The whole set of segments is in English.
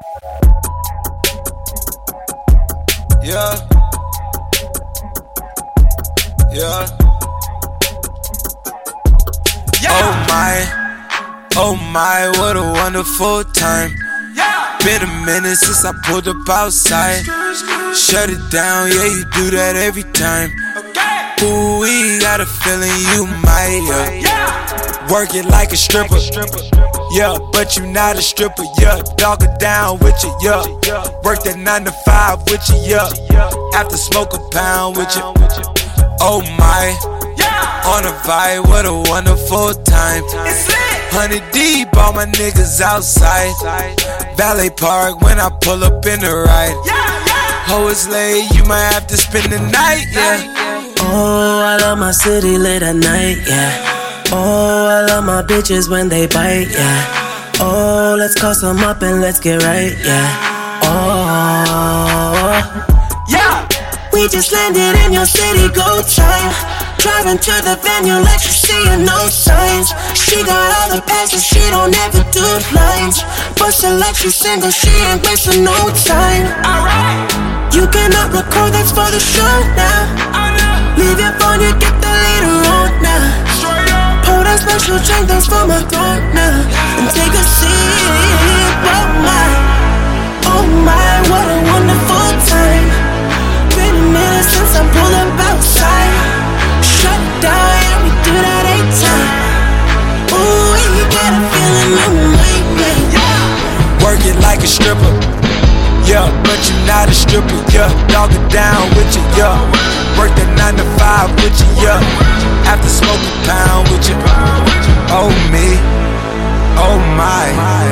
Yeah. Yeah. Oh my, what a wonderful time. Been a minute since I pulled up outside. Shut it down, yeah, you do that every time. Ooh, we got a feeling you might, yeah. Work it like a stripper, yeah, but you not a stripper, yeah. Dog it down with you, yeah. Work that 9 to 5 with you, yeah. After smoke a pound with you. Oh my, on a vibe, what a wonderful time. 100 deep, all my niggas outside. Valet Park when I pull up in the ride. Ho, it's late, you might have to spend the night, yeah. Oh, I love my city lit at night, yeah. Oh, I love my bitches when they bite, yeah. Oh, let's call some up and let's get right, yeah. Oh, yeah. We just landed in your city, go time. Driving to the venue, let you see her, no signs. She got all the passion, she don't ever do lines. Bustin' like she's single, she ain't wasting no time. You cannot record, that's for the show now. Leave your phone, you get that later on now. Pour that special drink, that's for my throat now. And take a sip, oh my, what a wonderful time. Been a minute since I pulled up outside. Shut down, yeah, we do that 8 times. Ooh, you got a feeling you might make, yeah. Work it like a stripper, yeah, but you not a stripper, yeah. Dog it down with you, yeah. Work that 9 to 5 with you, yeah. After smoke a pound with you. Oh me, oh my.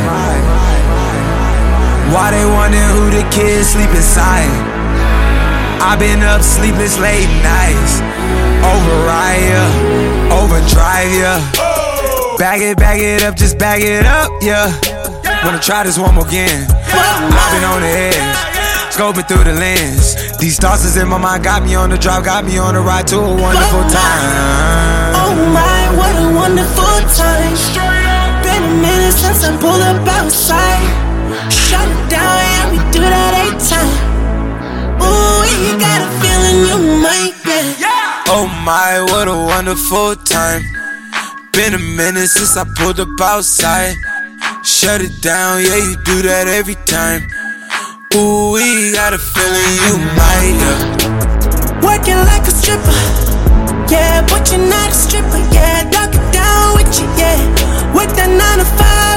Why they wondering who the kids sleep inside? I been up sleepless late nights. Override, yeah. Overdrive, yeah. Bag it up, just bag it up, yeah. Wanna try this one more again. I've been on the edge, scoping through the lens. These thoughts is in my mind, got me on the drive, got me on the ride to a wonderful time. Oh my, what a wonderful time. Been a minute since I pulled up outside. Shut it down, yeah, we do that 8 times. Ooh, you got a feeling you might get. Oh my, what a wonderful time. Been a minute since I pulled up outside. Shut it down, yeah, you do that every time. Ooh, we got a feeling you might, yeah. Working like a stripper, yeah, but you're not a stripper, yeah. Dog it down with you, yeah. Work that 9 to 5.